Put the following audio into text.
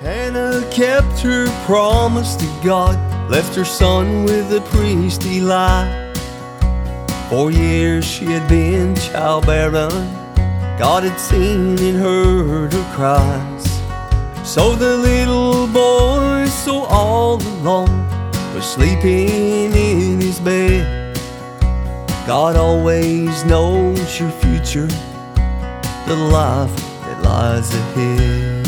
Hannah kept her promise to God, left her son with the priest Eli. 4 years she had been childbearing, God had seen and heard her cries. So the little boy, so all alone, was sleeping in his bed. God always knows your future, the life that lies ahead.